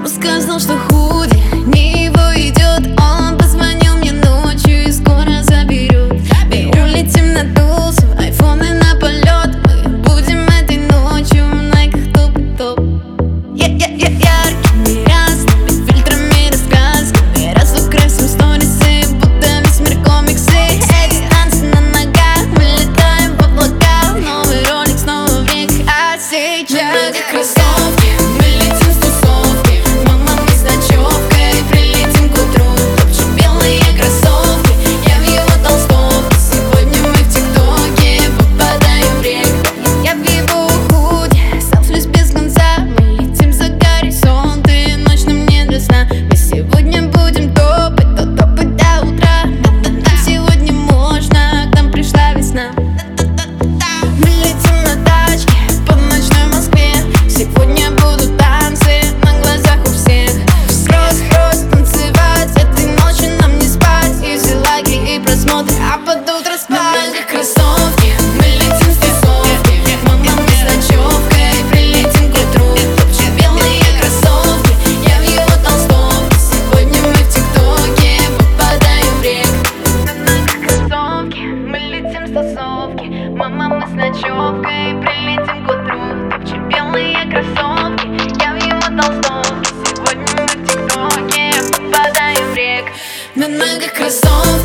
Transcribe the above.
Сказал, что худи не его идет. Он позвонил мне ночью и скоро заберет. Мы улетим на Тулсу, айфоны на полет. Мы будем этой ночью в найках топ-топ. Яркими разными фильтрами, рассказками разукрасим сторисы, будто весь мир комиксы. Эти танцы на ногах, мы летаем в облака. Новый ролик, снова в век, а сейчас кроссовки. Мы летим с тусовки, мама, мы с ночевкой. Прилетим к утру, топчем белые кроссовки. Я в его толстовке, сегодня мы в ТикТоке попадаем в рек. Я в его худи, селфлюсь без конца. Мы летим за горизонты, ночь нам не до сна. Мы сегодня будем топать, то топать до утра. Нам сегодня можно, к нам пришла весна. Мы летим на тачке по ночной Москве. Сегодня будут танцы на глазах у всех. Просто танцевать, этой ночью нам не спать. И все лайки и просмотры, а под утро спать. Кроссовки, мы летим с тусовки. Мама, мы с ночевкой. Прилетим к утру, топчем белые кроссовки. Я в его толстовке, сегодня мы в ТикТоке попадаем в рек. Кроссовки, мы летим с тусовки. Мама, мы с ночевкой. Прилетим к утру, топчем белые кроссовки. Я в его толстовке, сегодня мы в ТикТоке попадаем в рек. На ногах кроссовки.